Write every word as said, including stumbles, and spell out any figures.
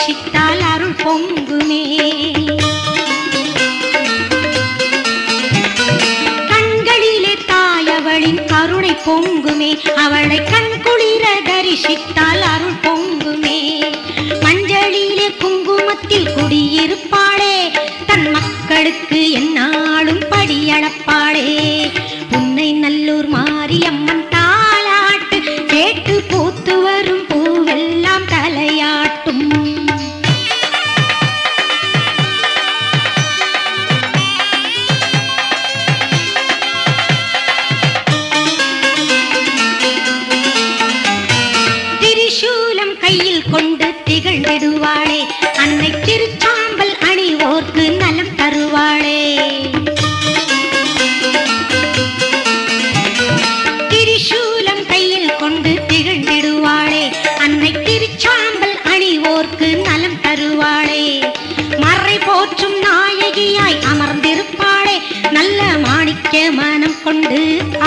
தரிசித்தால் அருள் பொங்குமே. கண்களிலே தாயவளின் கருணை பொங்குமே. அவளை கண் குளிர தரிசித்தால் அருள் பொங்குமே. மஞ்சளிலே குங்குமத்தில் குடியிருப்பாளே, தன் மக்களுக்கு எந்நாளும் படியளப்பாளே. புன்னை நல்லூர் மாரியம்மன் தாலாட்டு கேட்டு பூத்து வரும் பூவெல்லாம் தலையாட்டும். திரிசூலம் கையில் கொண்டு திகழ்ந்திடுவாளே, அன்னை திருச்சாம்பல் அணிவோர்க்கு நலம் தருவாளே. திரிசூலம் கையில் கொண்டு திகழ்ந்திடுவாளே, அன்னை திருச்சாம்பல் அணிவோர்க்கு நலம் தருவாளே. மறை போற்றும் நாயகியாய் அமர்ந்திருப்பாளே, நல்ல மாணிக்க மனம் கொண்டு